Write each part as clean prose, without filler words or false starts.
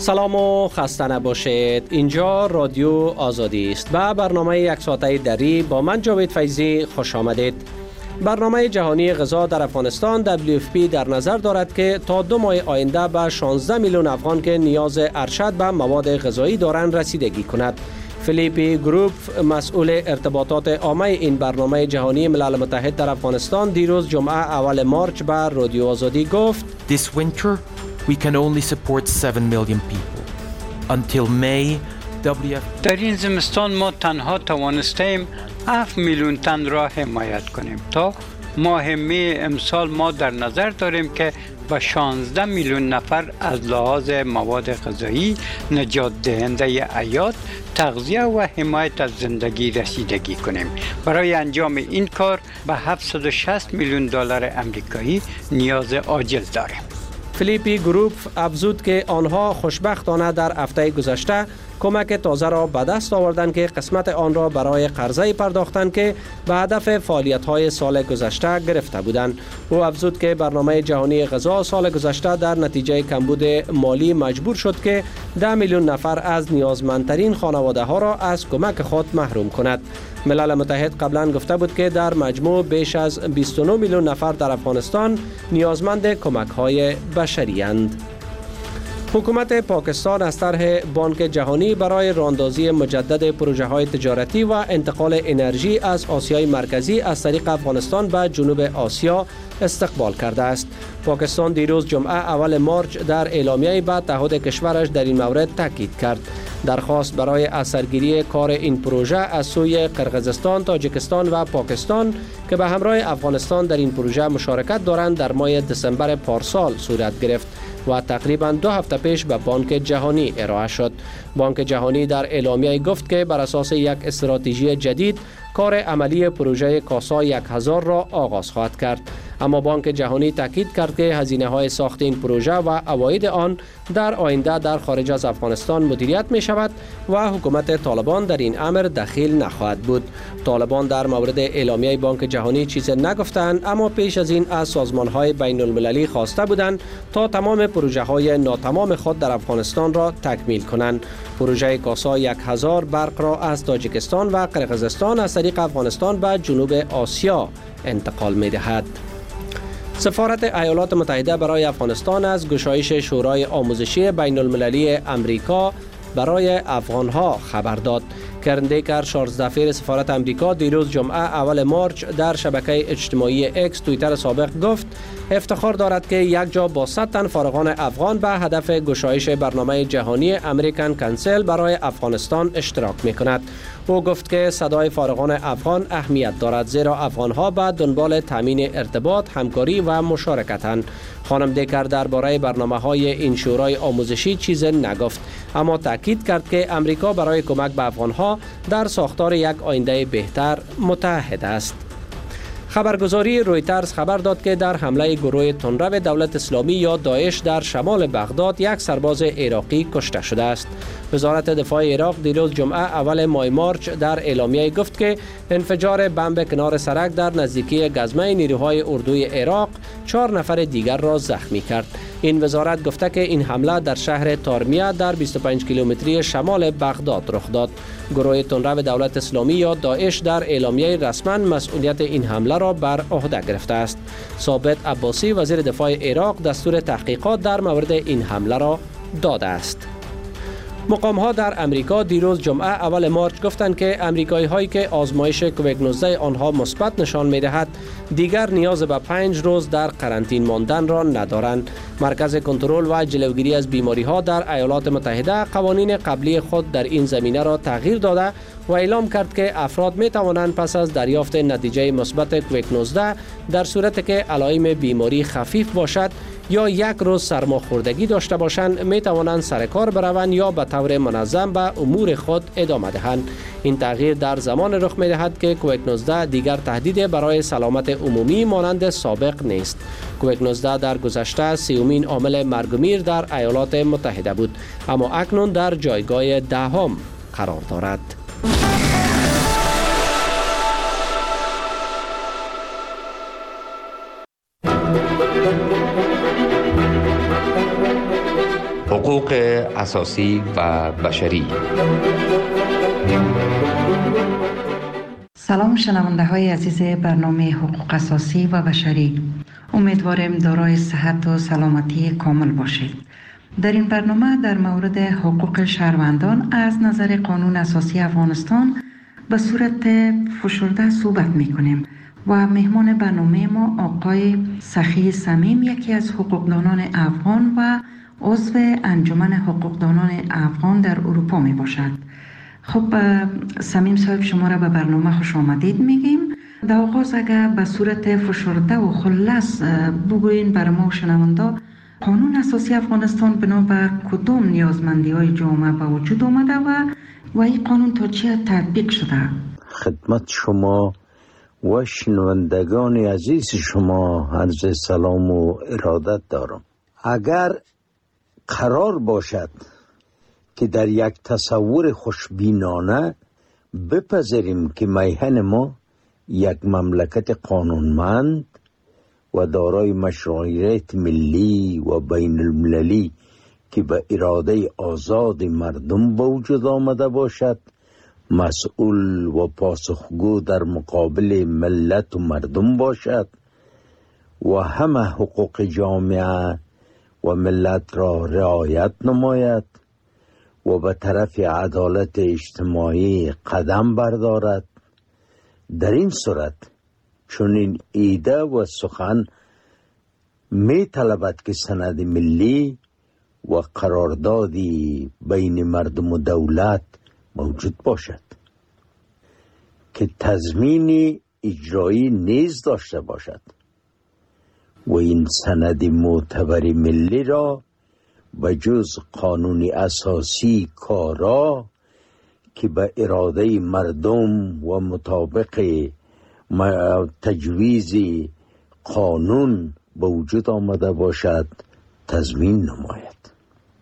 سلام و خسته نباشید. اینجا رادیو آزادی است و برنامه یک ساعته دری با من جاوید فیضی خوش آمدید. برنامه جهانی غذا در افغانستان WFP در نظر دارد که تا 2 ماه آینده به 16 میلیون افغان که نیاز ارشد به مواد غذایی دارند رسیدگی کند. فیلیپی گروپ مسئول ارتباطات عامه این برنامه جهانی ملل متحد در افغانستان دیروز جمعه اول مارچ به رادیو آزادی گفت This winter we can only support 7 million people. Until May WFP در این زمستان ما تنها توانستیم 7 میلیون تن را حمایت کنیم. تا ماه می امسال ما در نظر داریم که به 16 میلیون نفر از لحاظ مواد غذایی، نجات دهنده حیات، تغذیه و حمایت از زندگی رسیدگی کنیم. برای انجام این کار به 760 میلیون دلار آمریکایی نیاز عاجل داریم. فیلیپی گروپ افزود که آنها خوشبختانه در هفته گذشته کمک تازه را به دست آوردند که قسمت آن را برای قرضه پرداختند که به هدف فعالیت‌های سال گذشته گرفته بودند. او افزود که برنامه جهانی غذا سال گذشته در نتیجه کمبود مالی مجبور شد که 10 میلیون نفر از نیازمندترین خانواده‌ها را از کمک خود محروم کند. ملل متحد قبلا گفته بود که در مجموع بیش از 29 میلیون نفر در افغانستان نیازمند کمک‌های بشری اند. حکومت پاکستان از طرح بانک جهانی برای راهاندازی مجدد پروژه‌های تجارتی و انتقال انرژی از آسیای مرکزی از طریق افغانستان به جنوب آسیا استقبال کرده است. پاکستان دیروز جمعه اول مارچ در اعلامیه به تعهد کشورش در این مورد تاکید کرد. درخواست برای اثرگیری کار این پروژه از سوی قرقیزستان، تاجیکستان و پاکستان که به همراه افغانستان در این پروژه مشارکت دارند در ماه دسامبر پارسال صورت گرفت و تقریباً 2 هفته پیش به بانک جهانی ارائه شد. بانک جهانی در اعلامیه گفت که بر اساس یک استراتژی جدید کار عملی پروژه کاسا 1000 را آغاز خواهد کرد. اما بانک جهانی تاکید کرد که هزینه‌های ساخت این پروژه و عواید آن در آینده در خارج از افغانستان مدیریت می شود و حکومت طالبان در این امر دخیل نخواهد بود. طالبان در مورد اعلامیه بانک جهانی چیز نگفتند، اما پیش از این از سازمان‌های بین المللی خواسته بودند تا تمام پروژه‌های ناتمام خود در افغانستان را تکمیل کنند. پروژه کاسا 1000 برق را از تاجیکستان و قرقیزستان از طریق افغانستان به جنوب آسیا انتقال می دهد. سفارت ایالات متحده برای افغانستان از گشایش شورای آموزشی بین المللی امریکا برای افغانها خبر داد. کرن دیکر 14 دفعه سفارت امریکا دیروز جمعه اول مارچ در شبکه اجتماعی اکس توییتر سابق گفت افتخار دارد که یک جا با 100 تن فارغان افغان به هدف گشایش برنامه جهانی امریکن کانسل برای افغانستان اشتراک می کند. او گفت که صدای فارغان افغان اهمیت دارد زیرا افغانها به دنبال تامین ارتباط، همکاری و مشارکتند. خانم دیکر درباره برنامه‌های این شورای آموزشی چیز نگفت، اما تاکید کرد که امریکا برای کمک به افغانها در ساختار یک آینده بهتر متحد است. خبرگزاری رویترز خبر داد که در حمله گروه تندرو دولت اسلامی یا داعش در شمال بغداد یک سرباز عراقی کشته شده است. وزارت دفاع عراق دیروز جمعه اول ماه مارچ در اعلامیه گفت که انفجار بمب کنار سرک در نزدیکی گزمه نیروهای اردوی عراق 4 نفر دیگر را زخمی کرد. این وزارت گفته که این حمله در شهر تارمیه در 25 کیلومتری شمال بغداد رخ داد. گروه تندرو دولت اسلامی یا داعش در اعلامیه رسما مسئولیت این حمله را بر عهده گرفته است. ثابت عباسی وزیر دفاع عراق دستور تحقیقات در مورد این حمله را داده است. مقام‌ها در امریکا دیروز جمعه اول مارچ گفتند که امریکایی‌هایی که آزمایش کووید 19 آنها مثبت نشان می‌دهد دیگر نیاز به 5 روز در قرنطین ماندن را ندارند. مرکز کنترل و جلوگیری از بیماری‌ها در ایالات متحده قوانین قبلی خود در این زمینه را تغییر داده و اعلام کرد که افراد می توانند پس از دریافت نتیجه مثبت کووید 19 در صورتی که علائم بیماری خفیف باشد یا یک روز سرماخوردگی داشته باشند می توانند سر کار بروند یا به طور منظم به امور خود ادامه دهند. این تغییر در زمان رخ می دهد که کووید 19 دیگر تهدید برای سلامت عمومی مانند سابق نیست. کووید 19 در گذشته 30مین عامل مرگ و میر در ایالات متحده بود، اما اکنون در جایگاه 10 قرار دارد. حقوق اساسی و بشری. سلام شنونده های عزیز برنامه حقوق اساسی و بشری، امیدوارم دارای صحت و سلامتی کامل باشید. در این برنامه در مورد حقوق شهروندان از نظر قانون اساسی افغانستان به صورت فشرده صحبت میکنیم و مهمان برنامه ما آقای سخی صمیم، یکی از حقوقدانان افغان و عضو انجمن حقوقدانان افغان در اروپا می باشد. خب صمیم صاحب، شما را به برنامه خوش آمدید میگیم. در آغاز اگر به صورت فشرده و خلاص بگوین بر ما شنونده، قانون اساسی افغانستان بنا بر کدام نیازمندی های جامعه به وجود آمده و این قانون تا چه تطبیق شده؟ خدمت شما و شنوندگان عزیز شما عرض سلام و ارادت دارم. اگر قرار باشد که در یک تصور خوشبینانه بپذیریم که میهن ما یک مملکت قانونمند و دارای مشروعیت ملی و بین المللی که به اراده آزاد مردم به وجود آمده باشد، مسئول و پاسخگو در مقابل ملت و مردم باشد و همه حقوق جامعه و ملت را رعایت نماید و به طرف عدالت اجتماعی قدم بردارد، در این صورت چنین ایده و سخن می طلبد که سند ملی و قراردادی بین مردم و دولت موجود باشد که تضمین اجرایی نیز داشته باشد و این سند معتبر ملی را به جز قانون اساسی کارا که به اراده مردم و مطابق تجویز قانون به وجود آمده باشد تضمین نماید.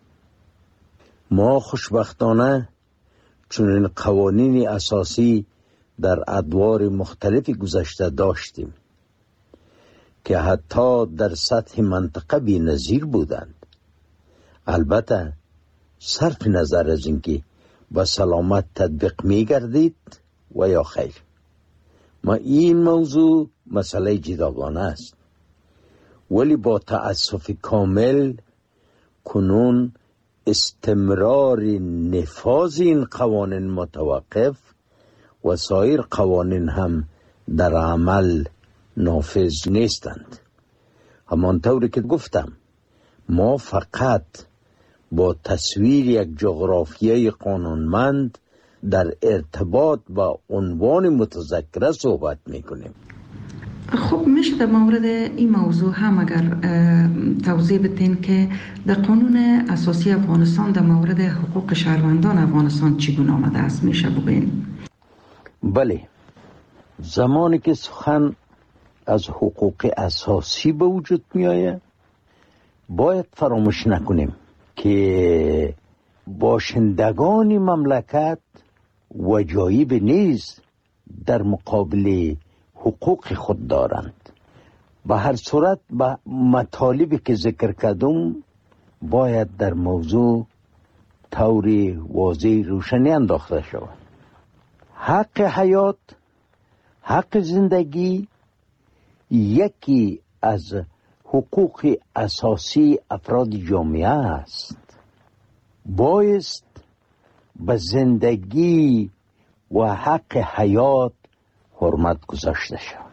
ما خوشبختانه چنین قوانین اساسی در ادوار مختلف گذشته داشتیم که حتی در سطح منطقه بی‌نظیر بودند. البته صرف نظر از اینکه با سلامت تطبیق می گردید و یا خیر. ما این موضوع مسئله جداگانه است، ولی با تأسف کامل کنون استمرار نفاذ این قوانین متوقف و سایر قوانین هم در عمل نافذ نیستند. همانطوری که گفتم، ما فقط با تصویر یک جغرافیای قانونمند در ارتباط با عنوان متذکره صحبت میکنیم. خب میشه در مورد این موضوع هم اگر توضیح بدین که در قانون اساسی افغانستان در مورد حقوق شهروندان افغانستان چگونه آمده است، میشه بگوین؟ بله، زمانی که سخن از حقوق اساسی به وجود می آید باید فراموش نکنیم که باشندگان مملکت وجایب نیز در مقابل حقوق خود دارند. به هر صورت به مطالبی که ذکر کردم باید در موضوع طور واضح روشنی انداخته شود. حق حیات، حق زندگی یکی از حقوق اساسی افراد جامعه است. بایست به زندگی و حق حیات حرمت گذاشته شود.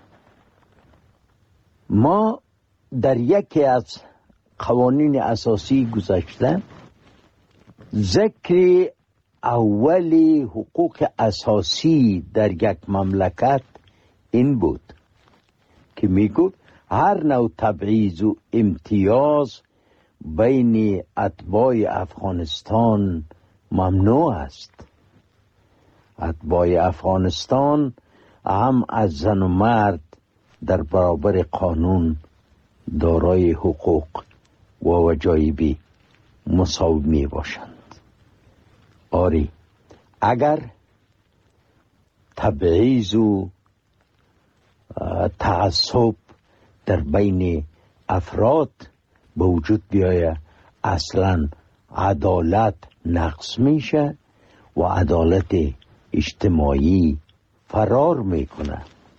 ما در یکی از قوانین اساسی گذشته ذکر اولی حقوق اساسی در یک مملکت این بود که میگفت هر نوع تبعیض و امتیاز بین اتباع افغانستان ممنوع است. اتباع افغانستان هم از زن و مرد در برابر قانون دارای حقوق و وجایبی مساوی می باشند. آری، اگر تبعیض و تعصب در بین افراد به وجود بیاید اصلا عدالت نقص میشه و عدالت اجتماعی فرار میکنه.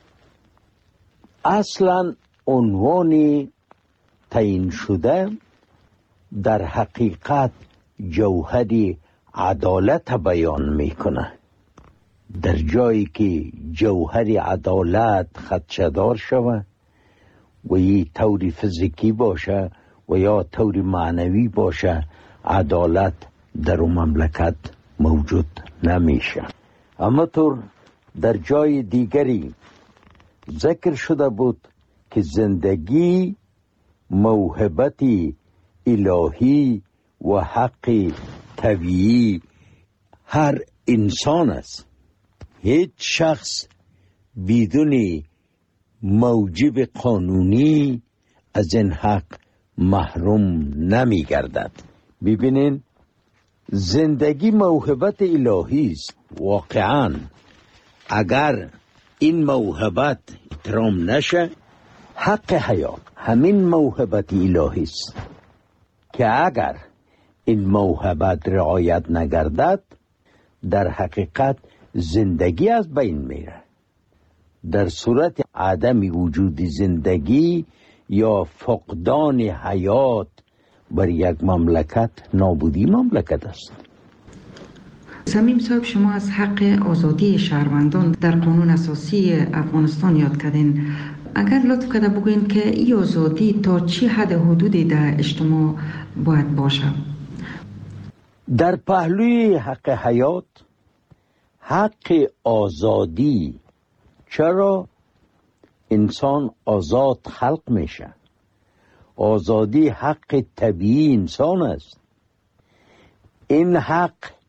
اصلا عنوان تعیین شده در حقیقت جوهر عدالت بیان میکنه. در جایی که جوهر عدالت خدشه‌دار شود و یه طور فیزیکی باشه و یا طور معنوی باشه، عدالت در اون مملکت موجود نمیشه. اما طور در جای دیگری ذکر شده بود که زندگی موهبت الهی و حق طبیعی هر انسان است. هیچ شخص بدون موجب قانونی از این حق محروم نمی گردد. ببینین، زندگی موهبت الهی است. واقعا اگر این موهبت احترام نشه، حق حیات همین موهبت الهی است که اگر این موهبت رعایت نگردد، در حقیقت زندگی از بین میره. در صورت عدم وجود زندگی یا فقدان حیات بر یک مملکت، نابودی مملکت است. صمیم صاحب، شما از حق آزادی شهروندان در قانون اساسی افغانستان یاد کردین. اگر لطف کرده بگوین که این آزادی تا چه حد حدودی در اجتماع باید باشه؟ در پهلوی حق حیات، حق آزادی، چرا انسان آزاد خلق میشه؟ آزادی حق طبیعی انسان است. این حق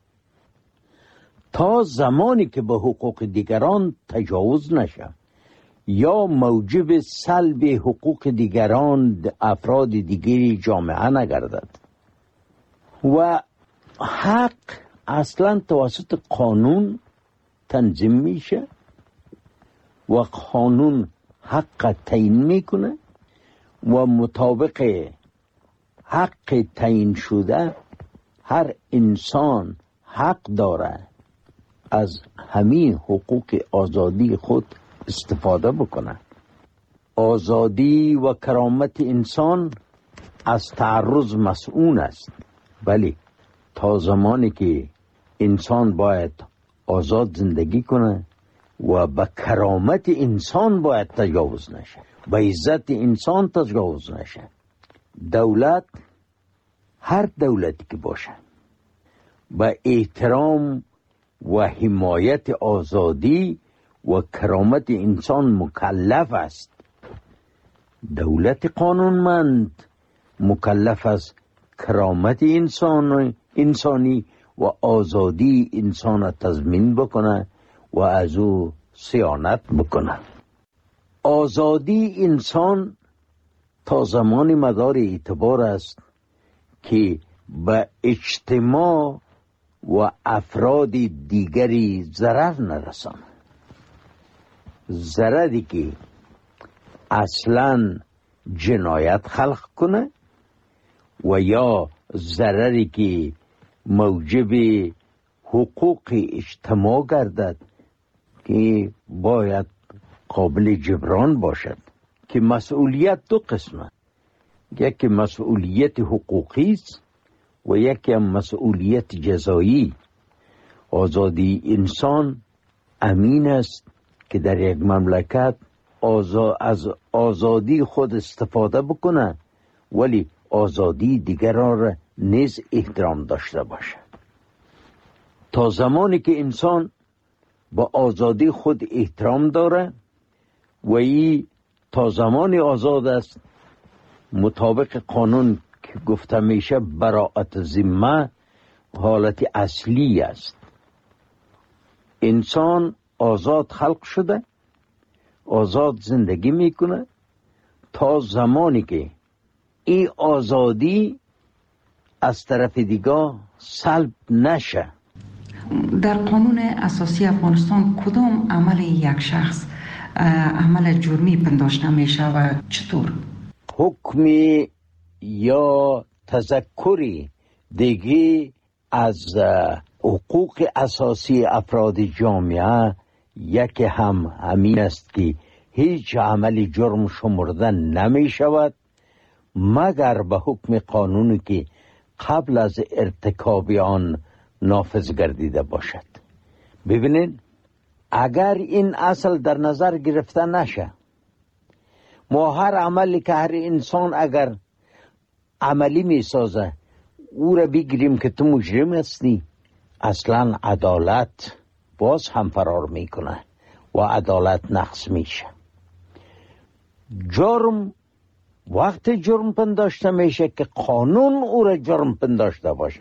تا زمانی که به حقوق دیگران تجاوز نشه یا موجب سلب حقوق دیگران افراد دیگری جامعه نگردد. و حق اصلا توسط قانون تنظیم میشه و قانون حق تعیین میکنه و مطابق حق تعیین شده هر انسان حق داره از همین حقوق آزادی خود استفاده بکنه. آزادی و کرامت انسان از تعرض مسئول است، ولی تا زمانی که انسان باید آزاد زندگی کنه و به کرامت انسان باید تجاوز نشه، به عزت انسان تجاوز نشه. دولت، هر دولتی که باشه، به احترام و حمایت آزادی و کرامت انسان مکلف است. دولت قانونمند مکلف است کرامت انسانی و آزادی انسان تضمین بکنه و از او صیانت بکنه. آزادی انسان تا زمان مدار اعتبار است که به اجتماع و افراد دیگری ضرر نرسانه. ضرری که اصلا جنایت خلق کنه و یا ضرری که موجب حقوق اجتماع گردد که باید قابل جبران باشد. که مسئولیت دو قسمه، یکی مسئولیت حقوقی است و یکی مسئولیت جزایی. آزادی انسان امین است که در یک مملکت از آزادی خود استفاده بکنه، ولی آزادی دیگران را نیز احترام داشته باشه. تا زمانی که انسان با آزادی خود احترام داره و ای تا زمانی آزاد است، مطابق قانون که گفته میشه براءت ذمه حالت اصلی است. انسان آزاد خلق شده، آزاد زندگی میکنه تا زمانی که این آزادی از طرف دیگه سلب نشه. در قانون اساسی افغانستان کدام عمل یک شخص عمل جرمی پنداشته میشه و چطور؟ حکم یا تذکری دیگه از حقوق اساسی افراد جامعه یکی هم همین است که هیچ عمل جرم شمرده نمی شود مگر به حکم قانونی که قبل از ارتکاب آن نافذ گردیده باشد. ببینید اگر این اصل در نظر گرفته نشه، ما هر عملی که هر انسان اگر عملی می سازه او را بگیریم که تو مجرم هستی، اصلا عدالت باز هم فرار میکنه و عدالت نقص میشه. جرم وقت جرم پنداشته میشه که قانون او را جرم پنداشته باشه،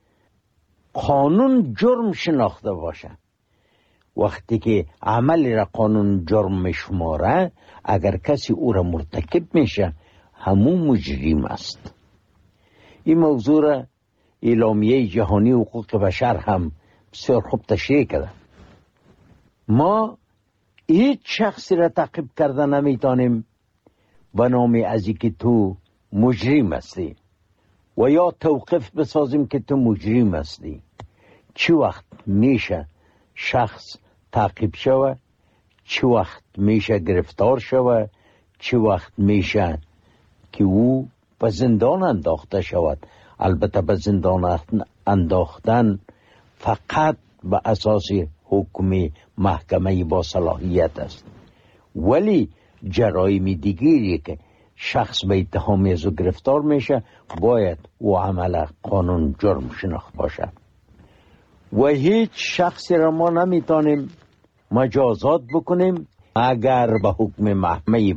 قانون جرم شناخته باشه. وقتی که عملی را قانون جرم میشماره، اگر کسی او را مرتکب میشه همون مجرم است. این موضوع را اعلامیه جهانی حقوق بشر هم بسیار خوب تشریح کرده. ما هیچ شخصی را تعقیب کرده نمیتونیم به نام از که تو مجرم هستی و یا توقف بسازیم که تو مجرم هستی. چه وقت میشه شخص تعقیب شوه، چه وقت میشه گرفتار شوه، چه وقت میشه که او به زندان انداخته شود. البته به زندان انداختن فقط به اساس حکم محکمه با صلاحیت است، ولی جرایم دیگری که شخص به اتهام از او گرفتار میشه باید او عمل قانون جرم شناخت باشد و هیچ شخصی را ما نمیتونیم مجازات بکنیم اگر به حکم محکمه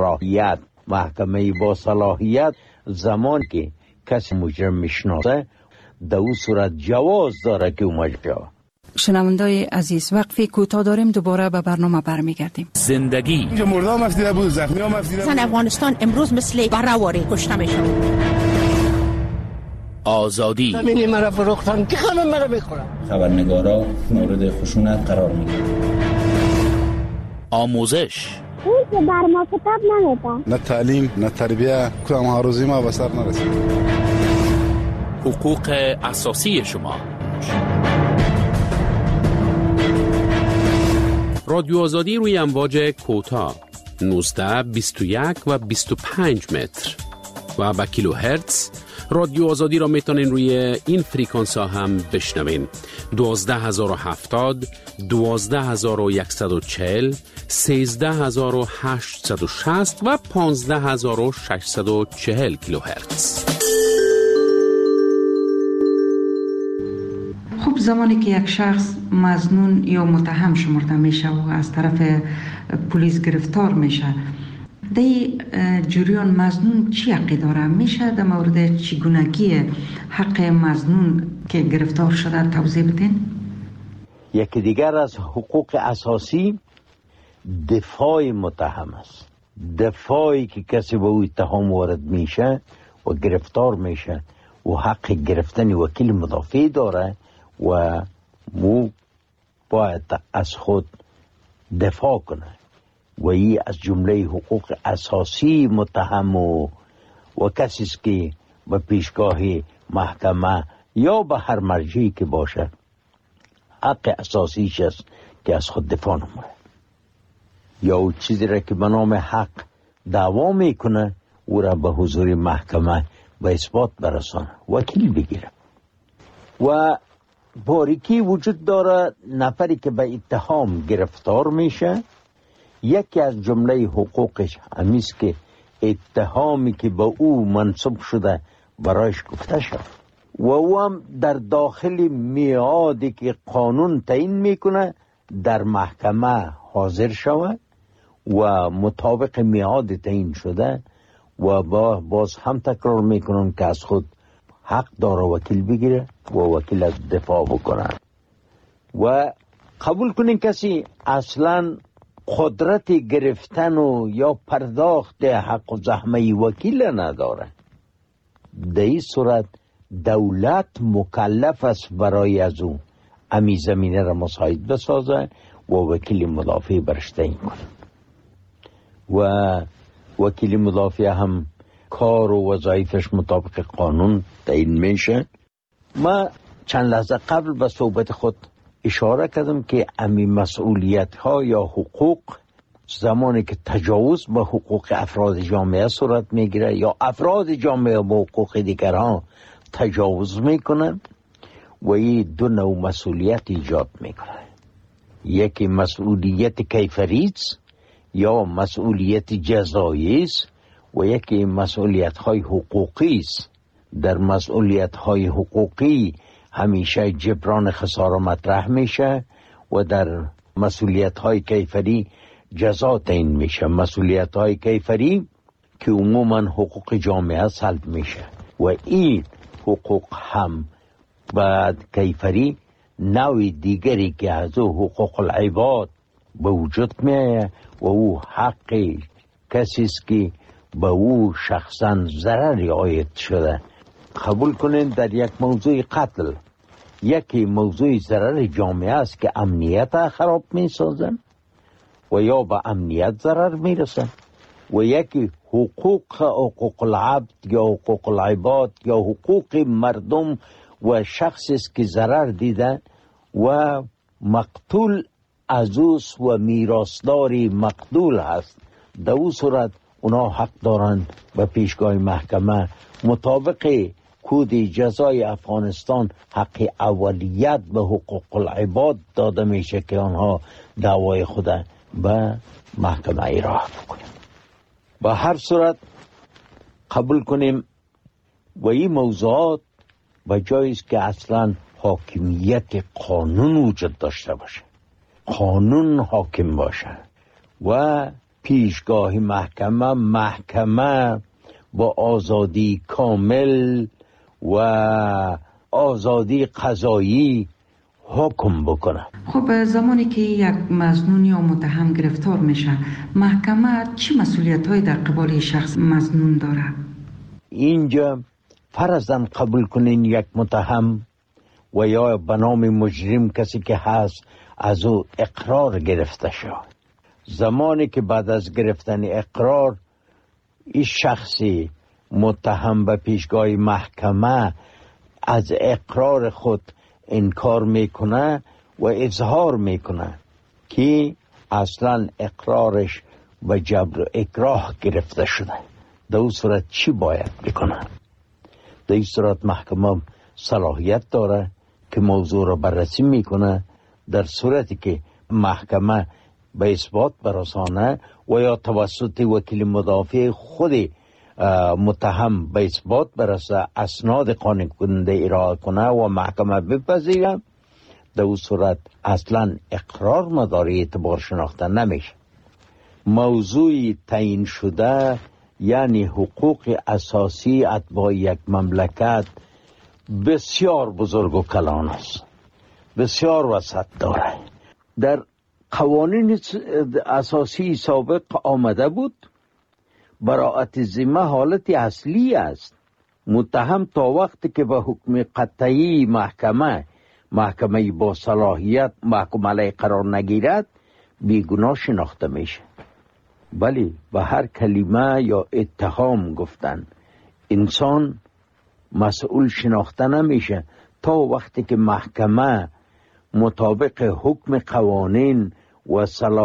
با صلاحیت زمان که کسی مجرم میشناسه در او صورت جواز داره که او مجرم. شنوندای عزیز، وقفی کوتاه داریم، دوباره به برنامه برمیگردیم. زندگی اینجا مرده هم افزیده بود، زخمی هم افزیده بود. افغانستان امروز مثل بره‌واره کشته میشه. آزادی همینی مرا فروختن که همه مرا بخورن. خبرنگارا مورد خشونت قرار میگیرن. آموزش اون که بر ما کتاب نمیدن، نه تعلیم نه تربیه، کدام ها روزی ما به سر نرسید. حقوق اساسی شما. رادیو آزادی روی امواج کوتاه 19 21 و 25 متر و با کیلو هرتز. رادیو آزادی را میتونین روی این فریکانس ها هم بشنوین. 12070 12140 13860 و 15640 کیلو هرتز. خب زمانی که یک شخص مظنون یا متهم شمرده میشه و از طرف پلیس گرفتار میشه، در جریان مظنون چی حقی داره؟ میشه در مورد چگونگی حق مظنون که گرفتار شده توضیح بدین؟ یکی دیگر از حقوق اساسی دفاع متهم است. دفاعی که کسی به او اتهام وارد میشه و گرفتار میشه و حق گرفتن وکیل مدافع داره و مو باید از خود دفاع کنه و این از جمله حقوق اساسی متهم و کسی است که به پیشگاه محکمه یا به هر مرجعی که باشه حق اساسیش است که از خود دفاع نمونه یا او چیزی را که به نام حق دعوا میکنه او را به حضور محکمه به اثبات برسانه، وکیل بگیره. و باریکی وجود داره نفری که به اتهام گرفتار میشه، یکی از جمله حقوقش همیست که اتهامی که به او منصوب شده برایش گفته شد و او هم در داخل میعادی که قانون تعیین میکنه در محکمه حاضر شود و مطابق میعاد تعیین شده و باز هم تکرار میکنن که از خود حق داره وکیل بگیره و وکیل از دفاع بکنه. و قبول کنین کسی اصلا قدرت گرفتن و یا پرداخت حق و زحمه وکیل نداره، در این صورت دولت مکلف است برای از او امی زمینه را مساعد بسازه و وکیل مدافع برش تعیین کنه و وکیل مدافع هم کار و وظایفش مطابق قانون تعیین میشه ما چند لحظه قبل به صحبت خود اشاره کردم که امی مسئولیت ها یا حقوق زمانی که تجاوز به حقوق افراد جامعه صورت میگیره یا افراد جامعه به حقوق دیگران تجاوز میکنن و این دو نوع مسئولیت ایجاد میکنه. یکی مسئولیت کیفری است یا مسئولیت جزایی است و یکی مسئولیت های حقوقی است. در مسئولیت های حقوقی همیشه جبران خسارة مطرح میشه و در مسئولیت های کیفری جزا تعیین میشه. مسئولیت های کیفری که عموما حقوق جامعه سلب میشه و این حقوق هم بعد کیفری نوع دیگری که از حقوق العباد به وجود میه و او حق کسی است که به او شخصا ضرری عاید شده. قبول کنین در یک موضوع قتل یکی موضوع ضرر جامعه است که امنیت خراب میسازن و یا به امنیت ضرر میرسن و یکی حقوق العبد یا حقوق العباد یا حقوق مردم و شخصی است که ضرر دیده و مقتول عزوز و میراثداری مقتول هست. در او صورت اونا حق دارند به پیشگاه محکمه مطابق کود جزای افغانستان حق اولیت به حقوق العباد داده میشه که آنها دعوای خود به محکمه ایراه بکنیم. به هر صورت قبول کنیم و این موضوعات به جایی است که اصلا حاکمیت قانون وجود داشته باشه، قانون حاکم باشه و پیشگاه محکمه با آزادی کامل و آزادی قضایی حکم بکنه. خب زمانی که یک مظنون یا متهم گرفتار میشه محکمه چی مسئولیت‌هایی در قبال شخص مظنون داره؟ اینجا فرضاً قبول کنین یک متهم و یا به نام مجرم کسی که هست از او اقرار گرفته شد. زمانی که بعد از گرفتن اقرار این شخصی متهم به پیشگاه محکمه از اقرار خود انکار میکنه و اظهار میکنه که اصلا اقرارش و جبر و اکراه گرفته شده، در اون صورت چی باید بکنه؟ در این صورت محکمه صلاحیت داره که موضوع را بررسی میکنه. در صورتی که محکمه به اثبات برسانه و یا توسط وکیل مدافع خود متهم به اثبات برسه اسناد قانع کننده ارائه کنه و محکمه بپذیره، در اون صورت اصلا اقرار مداری اعتبار شناخته نمیشه. موضوع تعیین شده یعنی حقوق اساسی اتباع یک مملکت بسیار بزرگ و کلان است، بسیار وسعت داره. در قوانین اساسی سابق آمده بود براءت ذمه حالت اصلی است. متهم تا وقتی که به حکم قطعی محکمه با صلاحیت محکوم علیه قرار نگیرد بیگناه شناخته میشه. ولی به هر کلمه یا اتهام گفتن انسان مسئول شناخته نمیشه تا وقتی که محکمه مطابق حکم قوانین و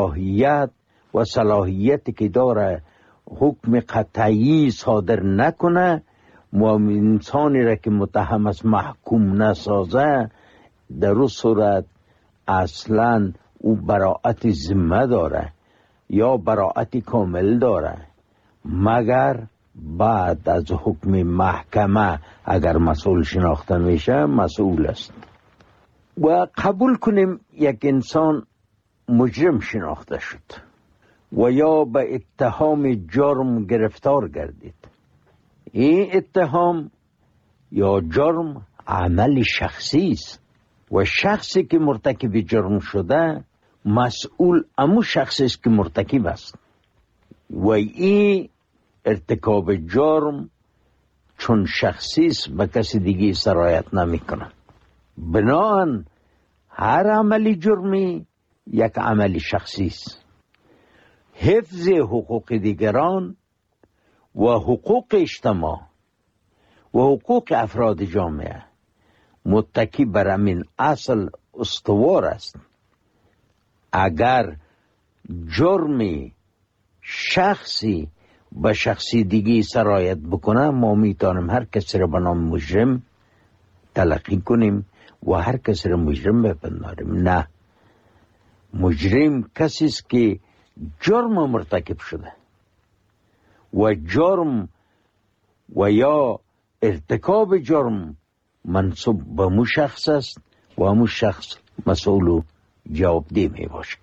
صلاحیتی که داره حکم قطعی صادر نکنه و انسانی را که متهم است محکوم نسازه، در اون صورت اصلا او براءت ذمه داره یا براءت کامل داره، مگر بعد از حکم محکمه اگر مسئول شناخته میشه مسئول است. و قبول کنیم یک انسان مجرم شناخته شد و یا به اتهام جرم گرفتار گردید. این اتهام یا جرم عمل شخصی است و شخصی که مرتکب جرم شده مسئول امو شخصی است که مرتکب است و این ارتکاب جرم چون شخصی است به کسی دیگه سرایت نمی کنه. بناهن هر عملی جرمی یک عمل شخصی است. حفظ حقوق دیگران و حقوق اجتماع و حقوق افراد جامعه متکی بر همین اصل استوار است. اگر جرمی شخصی به شخصی دیگی سرایت بکنه، ما میتونیم هر کسی را به نام مجرم تلقی کنیم و هر کسی را مجرم بپنداریم. نه، مجرم کسی است که جرم مرتکب شده و جرم و یا ارتکاب جرم منصوب به مو شخص است و همون شخص مسئول و جوابدeh می باشد.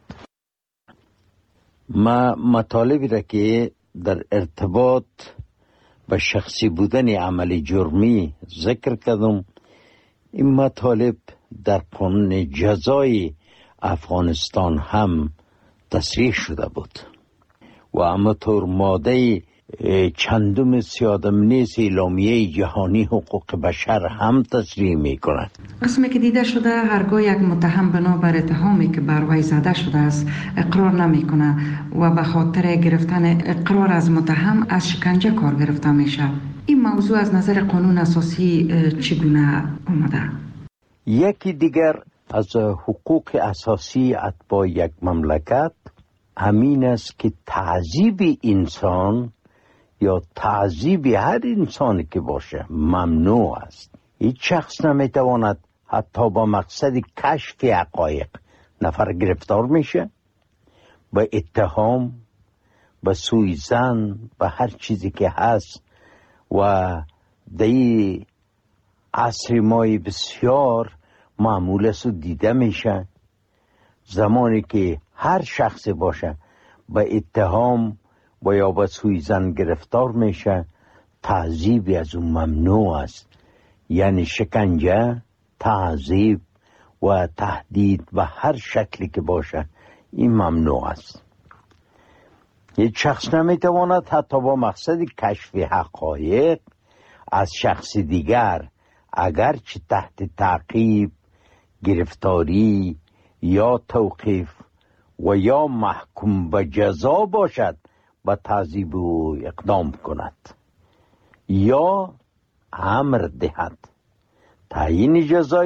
ما مطالبی را که در ارتباط به شخصی بودن عمل جرمی ذکر کردم، این مطالب در قانون جزای افغانستان هم تصریح شده بود و همانطور ماده چندم 39 اعلامیه جهانی حقوق بشر هم تصریح می کند. قسمی که دیده شده هرگاه یک متهم بنابر اتهامی که بر وی زده شده است اقرار نمی کنه و به خاطر گرفتن اقرار از متهم از شکنجه کار گرفته میشه. این موضوع از نظر قانون اساسی چگونه آمده؟ یکی دیگر از حقوق اساسی اتباع یک مملکت همین است که تعذیب انسان یا تعذیب هر انسانی که باشه ممنوع است. هیچ شخص نمیتواند حتی با مقصد کشف حقایق نفر گرفتار میشه، به اتهام، به سوءظن، به هر چیزی که هست. و در عصر ما بسیار معمول است و دیده میشه زمانی که هر شخص باشه به اتهام و یا به سوءظن گرفتار میشه، تعذیب از اون ممنوع است. یعنی شکنجه، تعذیب و تهدید به هر شکلی که باشه این ممنوع است. هیچ شخص نمیتواند حتی با مقصد کشف حقایق از شخص دیگر اگرچه تحت تعقیب، گرفتاری یا توقیف و یا محکوم به جزا باشد به تعذیب او اقدام کند یا امر دهد. تعیین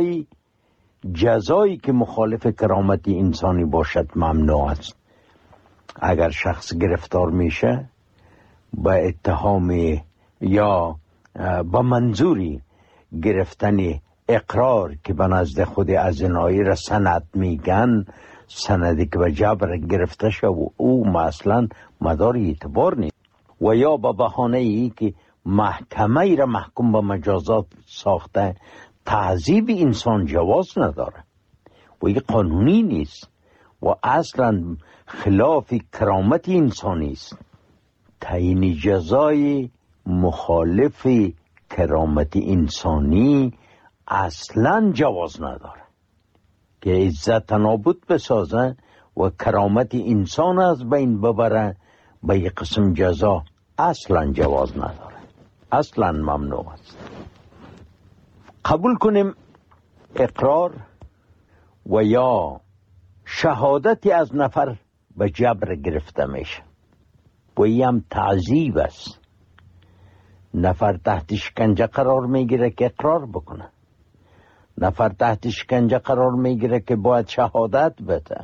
جزایی که مخالف کرامت انسانی باشد ممنوع است. اگر شخص گرفتار میشه به اتهام یا به منظوری گرفتن اقرار که به نزد خود ازینایی را سند میگن، سندی که به جبر گرفته شد و او مثلا مدار اعتبار نیست، و یا به بهانه ای که محکمه ای را محکوم به مجازات ساخته، تعذیب انسان جواز نداره و این قانونی نیست و اصلا خلاف کرامت انسانی است. تعیین جزای مخالف کرامت انسانی اصلا جواز نداره که عزت نابود بسازه و کرامت انسان از بین ببره. به یک قسم جزا اصلا جواز نداره، اصلا ممنوع است. قبول کنیم اقرار و یا شهادتی از نفر به جبر گرفته میشه و این هم تعذیب است. نفر تحت شکنجه قرار میگیره که اقرار بکنه، نفر تحت شکنجه قرار میگیره که باید شهادت بده.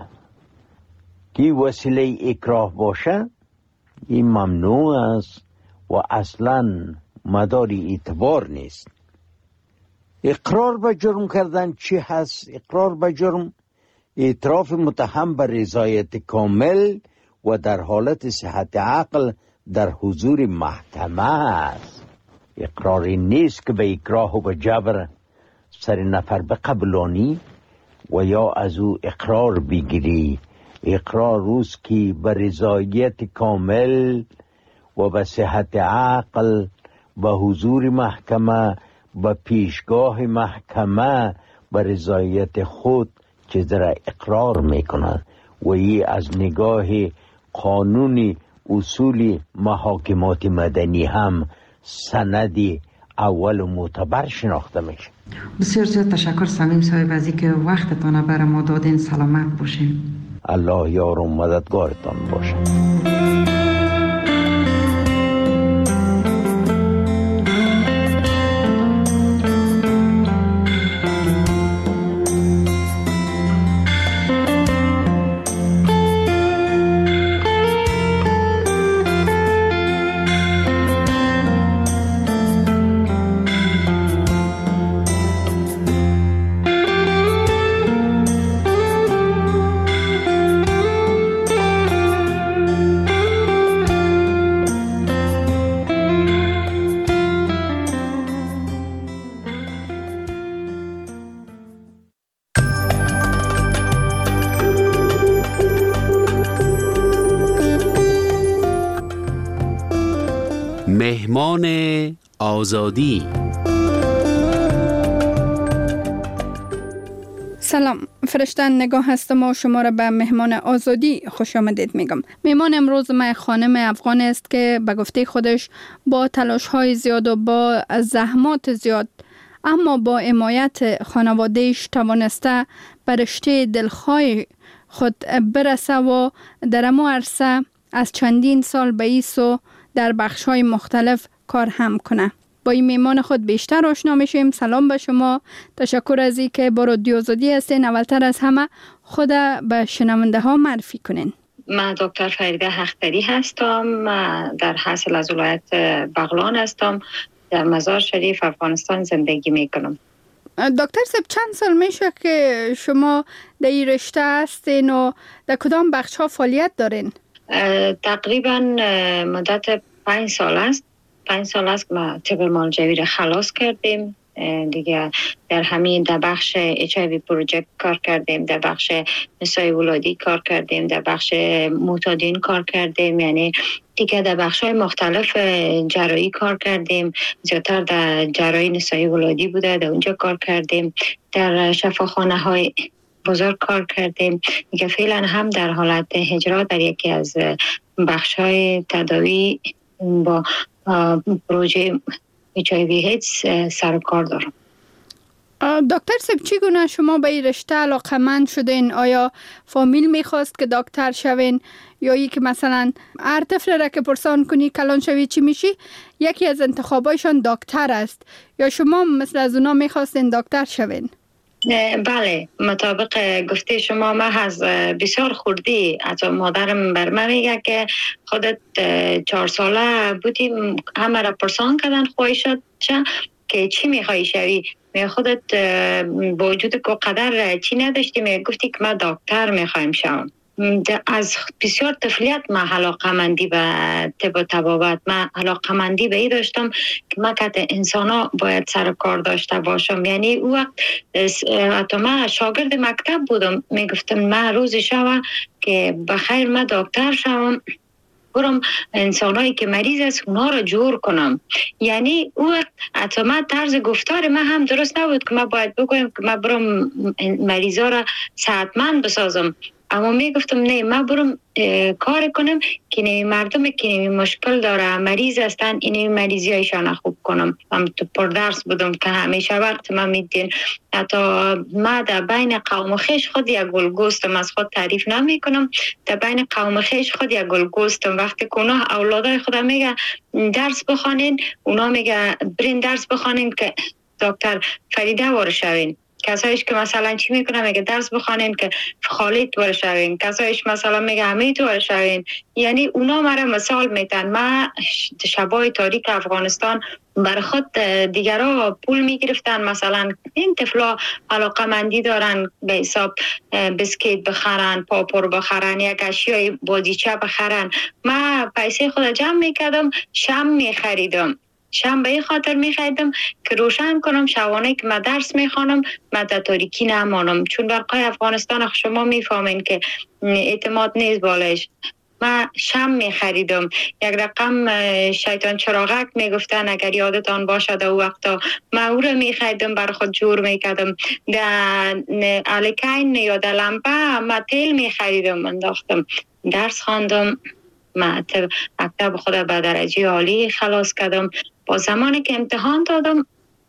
که وسیله اکراه باشه این ممنوع است و اصلا مداری اعتبار نیست. اقرار به جرم کردن چی هست؟ اقرار به جرم اعتراف متهم به رضایت کامل و در حالت صحت عقل در حضور محکمه است. اقراری نیست که به اکراه و به جبر سر نفر بقبلانی و یا از او اقرار بگیری. اقرار روز که به رضایت کامل و به صحت عقل به حضور محکمه، به پیشگاه محکمه به رضایت خود چیز را اقرار میکنند و این از نگاه قانون اصول محاکمات مدنی هم سندی اول و معتبر شناخته میشه. بسیار زیاد تشکر صمیم صاحب از اینکه وقتتان برای ما دادین. سلامت باشین. الله یار و مددگارتان باشه. مهمان آزادی. سلام، فرشتن نگاه هستم و شما را به مهمان آزادی خوش آمدید میگم. مهمان امروز ما خانم افغان است که به گفته خودش با تلاش های زیاد و با زحمات زیاد اما با حمایت خانوادهش توانسته به رشته دلخواه خود برسه و در امو عرصه از چندین سال به ایسو در بخش های مختلف کار هم کنه. با این میمان خود بیشتر آشنا میشیم. سلام به شما، تشکر از این که با رادیو آزادی هستین. اولتر از همه خود به شنونده ها معرفی کنین. من دکتر فریده حقدری هستم، در حاصل از ولایت بغلان هستم، در مزار شریف افغانستان زندگی میکنم. دکتر صاحب، چند سال میشه که شما در این رشته هستین و در کدام بخش ها فعالیت دارین؟ تقریبا مدت 5 سال است. 5 سال است که ما طب مالجوی را خلاص کردیم. دیگه در همین در بخش HIV پروژکت کار کردیم، در بخش نسای ولادی کار کردیم، در بخش معتادین کار کردیم، یعنی دیگه در بخش های مختلف جراحی کار کردیم. زیادتر در جراحی نسای ولادی بوده، در اونجا کار کردیم. در شفاخانه های بزرگ کار کردیم. دیگه فعلا هم در حالت اجرا در یکی از بخش های تداوی با پروژه HIV سر کار دارم. دکتر صاحب، چگونه شما به این رشته علاقه‌مند شدین؟ آیا فامیل میخواست که دکتر شوین یا ای که مثلا هر طفل را که پرسان کنی کلان شوی چی میشی یکی از انتخابایشان دکتر است، یا شما مثل از اونا میخواستین دکتر شوین؟ بله، مطابق گفته شما ما از بسیار خوردی از مادرم بر من میگه که خودت 4 ساله بودی، همه را پرسان کردن خواهشت که چی میخوایی شوی؟ می خودت با وجود که قدر چی نداشتی می گفتی که من دکتر میخوایم شوم. از بسیار طفلیت من علاقه‌مندی به طب و طبابت، من علاقه‌مندی به این داشتم که من که انسان ها باید سر کار داشته باشم. یعنی او وقت حتی من شاگرد مکتب بودم، میگفتم من روزی شوه که بخیر من دکتر شوم، برم انسانایی که مریض است اونا را جور کنم. یعنی او وقت حتی من طرز گفتار من هم درست نبود که من باید بگویم که من برم مریضا را صحتمند بسازم، اما می گفتم نه، من برم کار کنم که نمی مردم که نمی مشکل داره مریض هستن این مریضی هایشان خوب کنم. هم تو پر درس بودم که همیشه وقت من میدین، حتی من در بین قوم خیش خود یک گلگوستم، از خود تعریف نمی کنم، در بین قوم خیش خود یک گلگوستم. وقتی که اونا اولادای خدا میگه درس بخوانین، اونا میگه برین درس بخوانین که دکتر فریده وارد شوین. کسایش که مثلا چی میکنه میگه درس بخوانین که خالد وارد شوین، کسایش مثلا میگه حمید وارد شوین. یعنی اونا مرا مثال میتن. من شبای تاریک افغانستان بر خود دیگرها پول میگرفتن، مثلا این طفلا علاقه‌مندی دارن به حساب بسکیت بخرن، پاپور بخرن، یک اشیای بازیچه بخرن. من پیسه خود جمع میکردم، شم میخریدم. شم به این خاطر میخریدم که روشن کنم شبانه که من درس میخوانم من در تاریکی نمانم، چون برقای افغانستان شما میفهمین که اعتماد نیست بالش. من شم میخریدم، یک رقم شیطان چراغک میگفتن اگر یادتان باشد او وقتا، من او رو میخریدم بر خود جور میکردم. در الکین یا در لمپه من تیل میخریدم انداختم، درس خواندم. من مکتب خود به درجه عالی خلاص کردم. با زمانی که امتحان دادم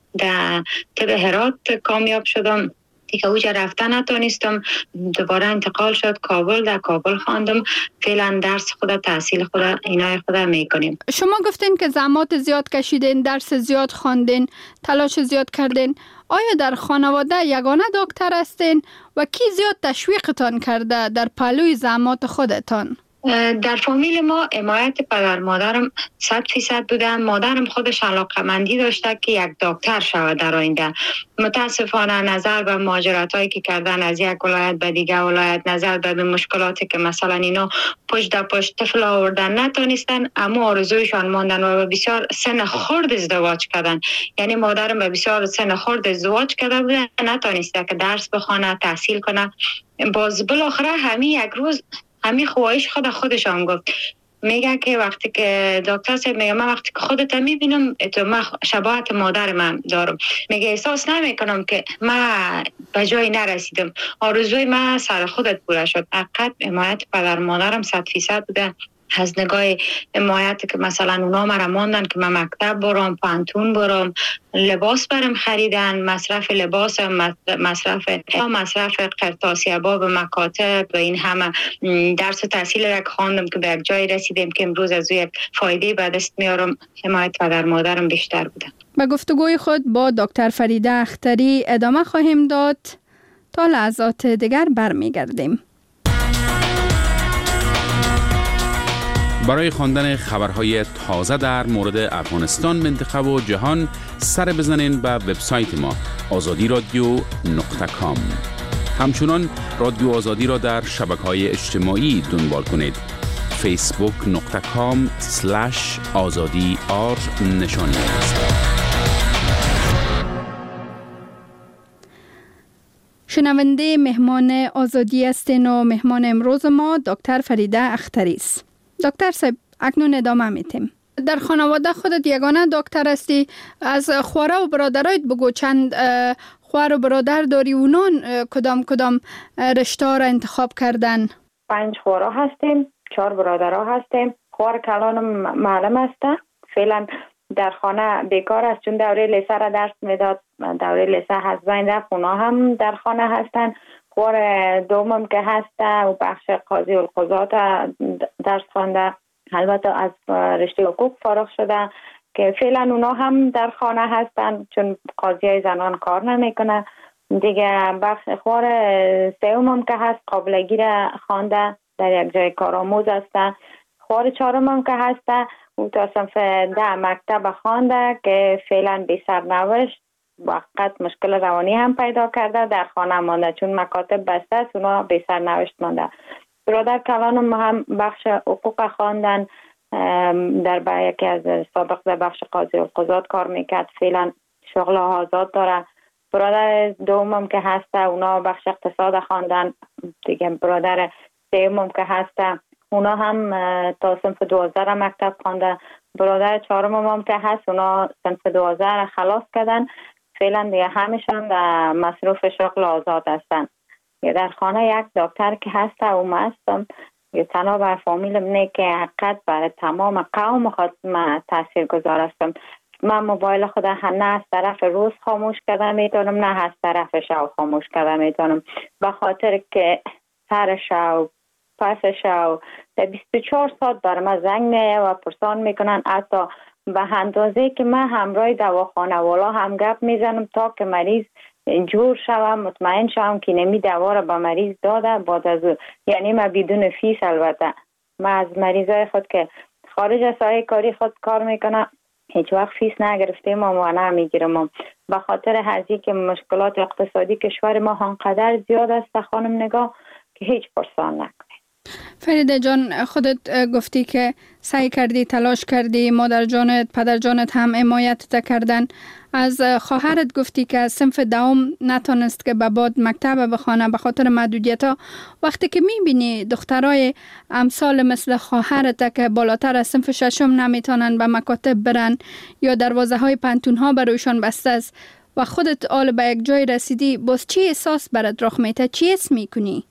در طب هرات کامیاب شدم، دیگه اوجا رفتن نتونستم، دوباره انتقال شد کابل، در کابل خواندم. فعلا درس خود تحصیل خود اینای خود میکنیم. شما گفتین که زحمات زیاد کشیدین، درس زیاد خواندین، تلاش زیاد کردین. آیا در خانواده یگانه دکتر هستین و کی زیاد تشویقتان کرده در پهلوی زحمات خودتان؟ در فامیل ما حمایت پدر مادرم 100% بوده. مادرم خودش علاقه‌مندی داشته که یک دکتر شود در آینده. متاسفانه نظر به مهاجرتایی که کردن از یک ولایت به دیگه ولایت، نظر به مشکلاتی که مثلا اینا پشت در پشت طفل آوردن نتونستن، اما آرزویشان ماندن و بسیار سن خرد ازدواج کردن. یعنی مادرم به بسیار سن خرد ازدواج کرده بوده، نتونسته که درس بخونه، تحصیل کنه. باز بالاخره همین یک روز همین خواهش خودشان گفت میگه که وقتی که دکتر صاحب میگه من وقتی که خودت میبینم تو من شباهت مادر من دارم، میگه احساس نمیکنم که من به جایی نرسیدم، آرزوی من سر خودت پوره شد. حقیقت حمایت پدر مادرم 100% بوده. از نگاه حمایت که مثلا اونا مرا ماندن که من مکتب برم، پانتون برم، لباس برم خریدن، مصرف لباس، مصرف قرطاسی باب مکاتب و این همه درس و تحصیل را که خواندم که به یک جای رسیدیم که امروز از یک فایده به دست میارم. حمایت پدر مادرم بیشتر بوده. به گفتگوی خود با دکتر فریده اختری ادامه خواهیم داد. تا لحظات دیگر برمیگردیم. برای خواندن خبرهای تازه در مورد افغانستان، منطقه و جهان سر بزنین به وبسایت ما azadiradio.com. همچنان رادیو آزادی را در شبکه‌های اجتماعی دنبال کنید. facebook.com/azadi_r نشانی است. شنونده مهمان آزادی هستین و مهمان امروز ما دکتر فریده اختری است. دکتر صاحب اکنون ادامه میتیم. در خانواده خودت یگانه دکتر هستی، از خواره و برادرایت بگو چند خوار و برادر داری، اونان کدام رشته را انتخاب کردن؟ 5 خواره هستیم، 4 برادرها هستیم. خوار کلانم معلم است، فعلا در خانه بیکار است چون دوره لیسه را درس میداد. دوره لیسه از بین رفت، اونا هم در خانه هستن. خوار دومم که هست و بخش قاضی القضات درس خوانده، البته از رشته حقوق فارغ شده که فعلا اونا هم در خانه هستن چون قاضی های زنان کار نمیکنه دیگه. بخش خوار سومم که هست قابلگی را خوانده، در یک جای کارآموز است. خوار چهارمم که هست او تا صنف 10 مکتب خوانده که فعلا بی سرنوشت، وقت مشکل روانی هم پیدا کرده، در خانه مانده چون مکاتب بسته است، اونا بی سرنوشت مانده. برادر کلانم هم بخش حقوق خواندن، در یکی از سابق در بخش قاضی القضات کار میکرد، فعلا شغل آزاد داره. برادر دومم که هست اونا بخش اقتصاد خواندن دیگه. برادر سومم که هست اونا هم تا صنف 12 مکتب خوانده. برادر چهارمم هم که هست اونا صنف 12 خلاص کردن، فعلا دیگه همیشون در مصروف شغل آزاد هستن. در خانه یک دکتر که هست او هستم، تنها بر فامیلم نه که حقیقت برای تمام قوم خود من تاثیر گذار هستم. من موبایل خود نه از طرف روز خاموش کرده میتونم نه از طرف شب خاموش کرده میتونم، به خاطر که سر شب پس شب در 24 ساعت بر من زنگ میه و پرسان میکنن، حتی به اندازه که من همراه دواخانه والا هم گپ میزنم تا که مریض جور شوم، مطمئن شوم که نمی دوا را به مریض داده بعد از او، یعنی من بدون فیس. البته من از مریضای خود که خارج از ساحه کاری خود کار میکنم هیچ وقت فیس نگرفتیم و نمیگیرم، به خاطر هرچی که مشکلات اقتصادی کشور ما آنقدر زیاد است خانم نگاه که هیچ پرسان نکنه. فریده جان، خودت گفتی که سعی کردی، تلاش کردی، مادر جانت، پدر جانت هم حمایت کردن. از خواهرت گفتی که صنف 10 نتونست که به بعد مکتب بخوانه به خاطر محدودیت ها. وقتی که میبینی دخترای امثال مثل خواهرت که بالاتر از صنف 6 نمیتونن به مکاتب برن یا دروازه های پانتون ها برایشان بسته است و خودت آل به یک جای رسیدی، باز چی احساس برات رخ میده؟ چی حس میکنی؟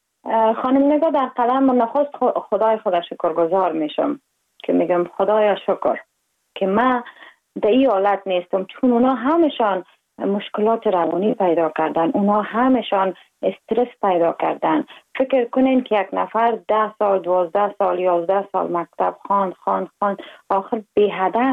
خانم نگاه، در قدم نخست خدای خدا شکرگزار میشم که میگم خدایا شکر که من در این حالت نیستم، چون اونا همشان مشکلات روانی پیدا کردن، اونا همشان استرس پیدا کردن. فکر کنین که یک نفر 10 سال 12 سال 11 سال مکتب خواند آخر بی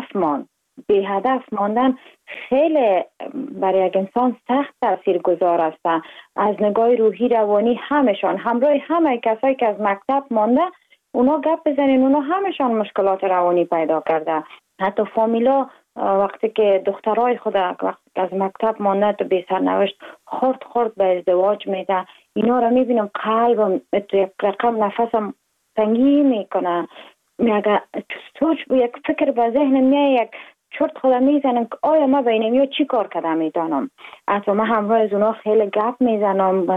هدف ماندن خیلی برای یک انسان سخت تاثیر گذار است. از نگاه روحی روانی همشان همراه همه کسایی که از مکتب مانده اونا گپ بزنین، اونا همشان مشکلات روانی پیدا کرده. حتی فامیلا وقتی که دخترای خود وقتی از مکتب مانده تو بی سرنوشت خورد به ازدواج میده، اینا رو میبینم قلبم یک رقم نفسم تنگی میکنه. میگه یک فکر به ذهنم میاد، یک چرت خودم میزنم که آیا ما بینم یا چی کار کردم میدانم. حتی من همراه از اونا خیلی گپ میزنم،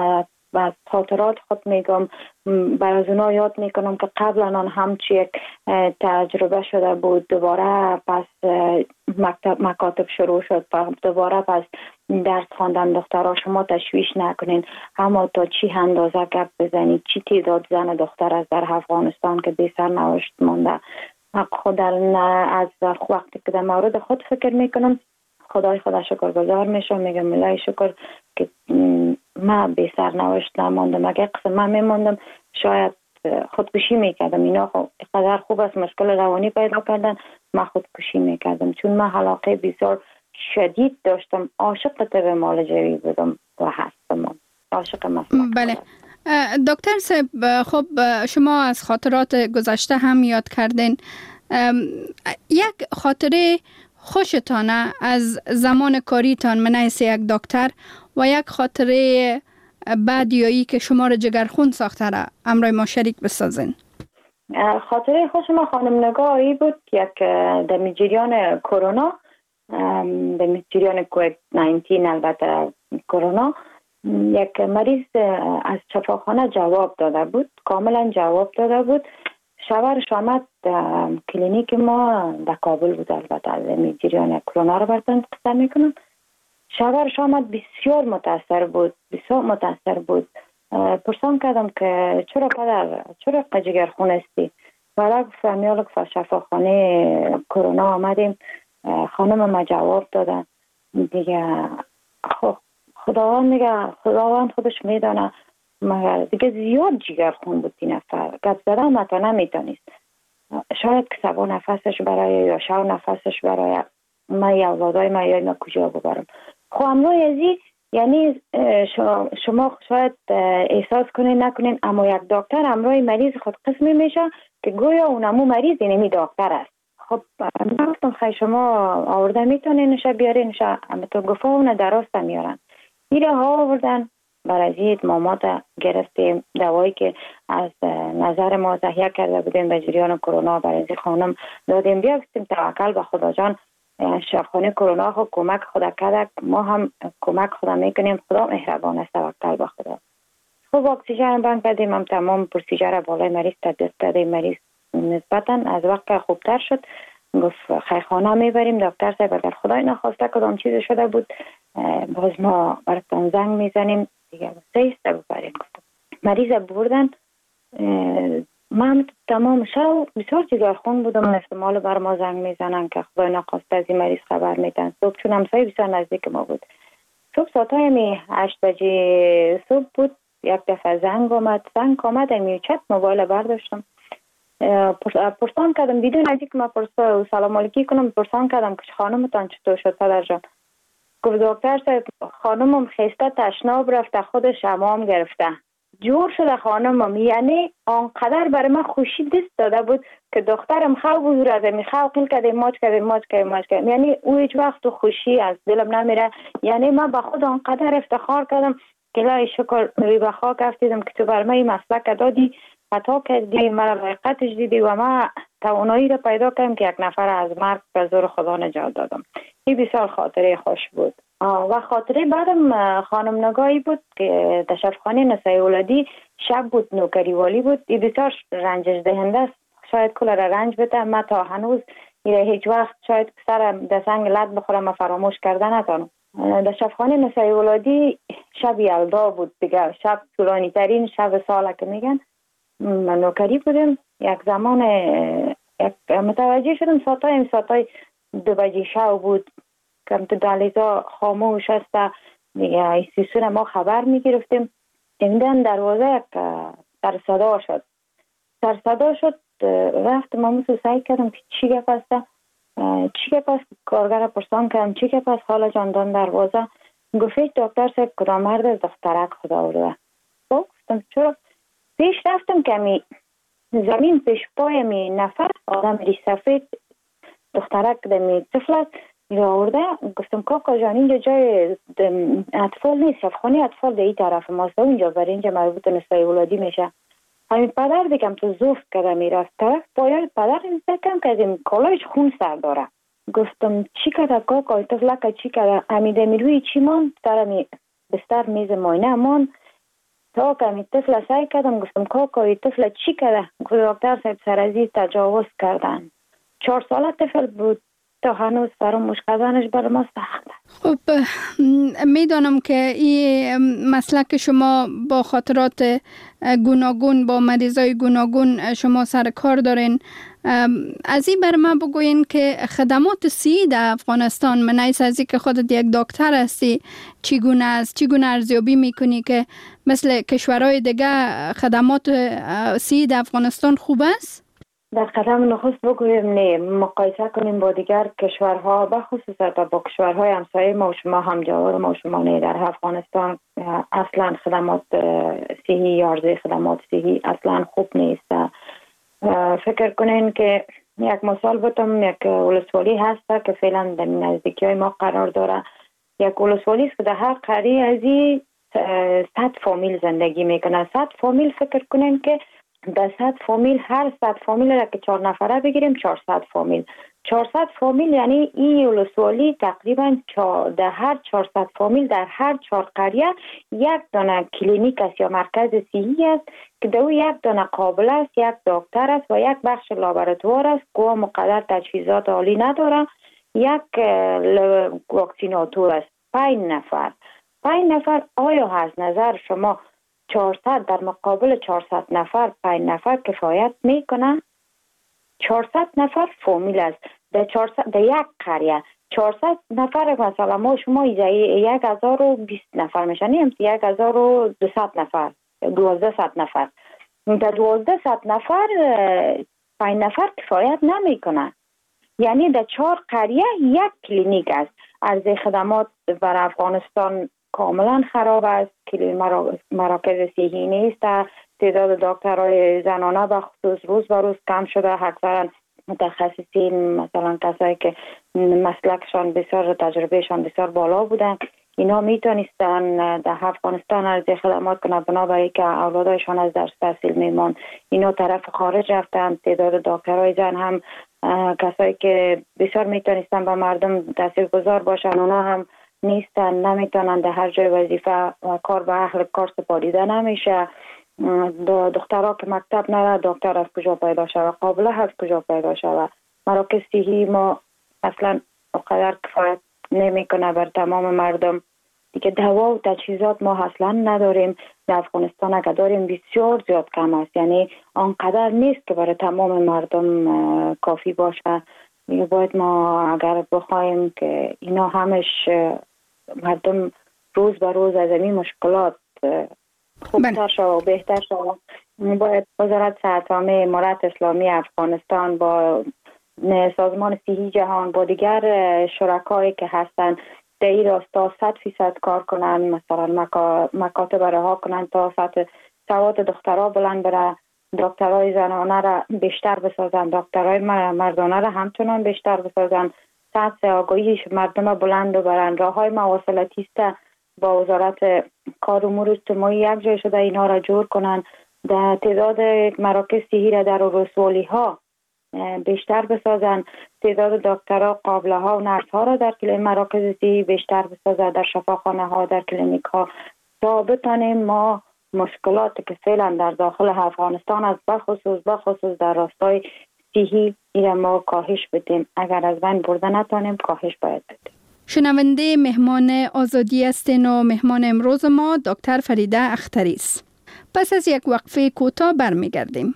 از خاطرات خود میگم، برای از اونا یاد میکنم که قبلا آن همچی یک تجربه شده بود، دوباره پس مکاتب شروع شد، دوباره پس درس خواندن دخترها. شما تشویش نکنین، اما تا چی اندازه گپ بزنید، چی تعداد زن دختر از در افغانستان که بی سرنوشت مانده. خود از وقتی که در مورد خود فکر میکنم خدای خدا شکرگزار میشم، میگم الهی شکر که من بی سرنوشت نماندم. اگه قسم من میماندم شاید خودکشی میکردم. اینا قدر خوب است مشکل روانی پیدا کردن، من خودکشی میکردم، چون من علاقه بسیار شدید داشتم. عاشق طب معالجوی بودم و هستم، عاشق مسلک. بله دکتر صاحب، خب شما از خاطرات گذشته هم یاد کردین. یک خاطره خوشتانه از زمان کاریتان من حیث یک دکتر و یک خاطره بدیایی که شما را جگرخون ساخته را همراه ما شریک بسازین. خاطره خوش ما خانم نگاهی بود، یک در جریان کرونا، در جریان کووید 19 البته کرونا، یک مریض از شفاخانه جواب داده بود، کاملا جواب داده بود. شوهرش آمد کلینیک ما در کابل بود، البته از جریان کرونا رو براتون قصه میکنم. شوهرش آمد بسیار متاثر بود، بسیار متاثر بود. پرسان کردم که چرا پدر، چرا جگرخون هستی؟ ولی گفتم یالا که شفاخانه کرونا آمدیم، خانم ما جواب دادن دیگه. خداوند خودش میدانه، مگر دیگه زیاد جگرخون بود این نفر، گپ زدن متا نمیتونست. شاید که سبا نفسش برای یا شو نفسش برای من یا اولادای من یا کجا ببرم. خب امروی ازی یعنی شما شاید احساس کنین نکنین، اما یک دکتر امروی مریض خود قسمی میشه که گویا اونمو مریض اینمی دکتر است. خب من گفتم خیلی شما آورده میتونین نشه بیارین نشه، اما تو گفته اونه درست میارن. میره ها آوردن، برای مامات گرفتیم، دوایی که از نظر ما تهیه کرده بودیم به جریان کرونا برای خانم دادیم. بیا گفتیم توکل به خدا جان، شفاخانه کرونا خود کمک خدا کرده، ما هم کمک خدا میکنیم، خدا مهربان است، توکل به خدا. خب اکسیژن بند کردیم، هم تمام پروسیجر بالای مریض تدریس دادیم. مریض نسبتا از وقت خوبتر شد، گفت خیرخانه میبریم دکتر صاحب، اگر خدای نخواسته کدام چیز شده بود باز ما براتون زنگ میزنیم دیگه، سیسته ببریم. مریض بردن، من تمام شب بسیار جگرخون بودم، احتمال بر ما زنگ میزنن که خدای نخواسته از این مریض خبر میدن. صبح چون همسایه بسیار نزدیک ما بود، صبح ساعتای 8 بجه صبح بود، یک دفعه زنگ آمد امی چت موبایل برداشتم، پرسان کردم بدون از اینکه من سلام علیکی کنم، پرسان کردم که خانمتان چطور شد پدر جان؟ گفت دکتر صاحب خانمم خسته تشناب رفته، خودش حمام گرفته، جور شده خانمم. یعنی آنقدر برای من خوشی دست داده بود که دخترم خواب بزرگ از میخواه قیل کده ماچ کده. یعنی او هیچ وقت خوشی از دلم نمیره. یعنی من به خود آنقدر افتخار کردم که الهی شکر روی بخوا کفتیدم که تو بر من این مسلک دادی، عطا کردی، مرا لایقتش دیدی و من توانایی را پیدا کردم که یک نفر از مرگ به زور خدا نجات دادم. این بسیار خاطره خوش بود. و خاطره بعدم خانم نگاهی بود که در شفاخانه نسای ولادی شب بود، نوکری والی بود. این بسیار رنجش دهنده است، شاید کل را رنج بده. من تا هنوز هیچ وقت شاید سرم در سنگ لد بخورم و فراموش کردن نتانم. در شفاخانه نسای ولادی شب یلدا بود دیگه، شب طولانی ترین شب ساله که میگن. من نوکری بودم، یک زمان متوجه شدم ساعتای 2 بجه شب بود که تو دهلیزا خاموش است دیگه. استیشن ما خبر میگرفتیم، دیدن دروازه یک سر صدا شد. رفت ما سعی کردم که چی گپ است. کارگر پرسان کردم چی گپ است حالا جاندان دروازه. گفت دکتر صاحب کدام مرد از دخترک خدا آورده. گفتم چرا؟ پیش رفتم که می زمین پیش پای می نفر آدم ری سفید دخترک دمی طفل است را آورده. گفتم کاکا جان اینجا جای اطفال نیست، شفاخانه اطفال در این طرف ماست، اونجا برای اینجا مربوط نسای ولادی میشه. همین پدر دیگم تو زفت کده میرفت طرف پایال پدر نزدکم که این کالایش خون سر داره. گفتم چی کده کاکا طفلک چی کده؟ همیده میروی چی مان سر بستر میز ماینه مان تا کمی طفل سعی کردم گفتم کاکا طفل چی کرده؟ گفت دکتر صاحب سرازی تجاوز کردن. 4 ساله طفل بود، تا هنوز فراموش کردنش بر ما سخته. خب میدانم که این مسلک شما با خاطرات گوناگون با مریضای گوناگون شما سر کار دارین. از این بر من بگوین که خدمات صحی در افغانستان، من نیست از که خودت یک دکتر هستی، چگونه است؟ چگونه ارزیابی میکنی که مثل کشورهای دیگه خدمات صحی در افغانستان خوب است؟ در قدم نخست بگویم نه، مقایسه کنیم با دیگر کشورها، بخصوص با کشورهای همسایه ما و شما همجوار ما و شما نه. در افغانستان اصلا خدمات صحی یا عرضه خدمات صحی اصلا خوب نیست. فکر کنین که یک مثال بتم، یک ولسوالی هست که فعلا در نزدیکی های ما قرار داره. یک ولسوالی است که در هر قریه از 100 فامیل زندگی میکنه. 100 فامیل فکر کنین که در 100 فامیل، هر 100 فامیل را که 4 نفره بگیریم 400 فامیل. 400 فامیل یعنی این ولسوالی تقریبا در هر 400 فامیل در هر 4 قریه یک دانه کلینیک است یا مرکز صحی است که در یک دانه قابل است، یک دکتر است و یک بخش لابراتوار است که مقدر تجهیزات عالی نداره، یک واکسیناتور است. 5 نفر آیا از نظر شما 400 در مقابل 400 نفر 5 نفر کفایت میکنه؟ 400 نفر فامیل است. در یک قریه 400 نفر مثلا ما شما 1020 نفر میشن، نیم 1200 نفر، 1200 نفر. در 1200 نفر 5 نفر کفایت نمیکنه. یعنی در 4 قریه یک کلینیک است. عرضه خدمات بر افغانستان کاملا خراب است. مراکز صحی نیست. تعداد دکترای زنانه به خصوص روز به روز کم شده. اکثرا متخصصین، مثلا کسایی که مسلکشان بسیار، تجربهشان بسیار بالا بودن، اینا میتونستن در افغانستان عرضه خدمات کنند، بنابراین که اولادایشان از درس تحصیل میمان اینا طرف خارج رفتن. تعداد دکترای زن هم کسایی که بسیار میتونستن به مردم تاثیرگذار باشن، اونا هم نیستن، نمیتونن در هر جای وظیفه و کار به اهل کار سپاریده نمیشه. دخترها که مکتب نره، دکتر از کجا پیدا شود؟ قابله از کجا پیدا شود؟ مراکز صحی ما اصلا اقدر کفایت نمیکنه بر تمام مردم. دیگه دوا و تجهیزات ما اصلا نداریم. در افغانستان اگر داریم بسیار زیاد کم است، یعنی آنقدر نیست که برای تمام مردم کافی باشه. باید ما اگر بخوایم که اینا همش مردم روز به روز از این مشکلات خوبتر شد و بهتر شد، باید وزارت صحت عامه امارت اسلامی افغانستان با سازمان صحی جهان با دیگر شرکایی که هستن در این راستا 100% کار کنن، مثلا مکاتب رها کنن تا سطح سواد دخترها بلند بره، دکترای زنانه را بیشتر بسازن، دکترای مردانه را همچنان بیشتر بسازن، سطح آگاهی مردم بلند ببرن. راههای مواصلاتی است با وزارت کار امور اجتماعی یک جای شده اینا را جور کنن. در تعداد مراکز صحی را در ولسوالی ها بیشتر بسازن، تعداد دکترها، قابله ها و نرس ها را در مراکز صحی بیشتر بسازن، در شفاخانه ها، در کلینیک ها، تا بتانیم ما مشکلاتی که فعلا در داخل افغانستان است بخصوص در راستای صحی ایره ما کاهش بدیم. اگر از بین برده نتانیم کاهش باید بدیم. شنونده مهمان آزادی هستین و مهمان امروز ما دکتر فریده اختری است. پس از یک وقفه کوتاه برمیگردیم.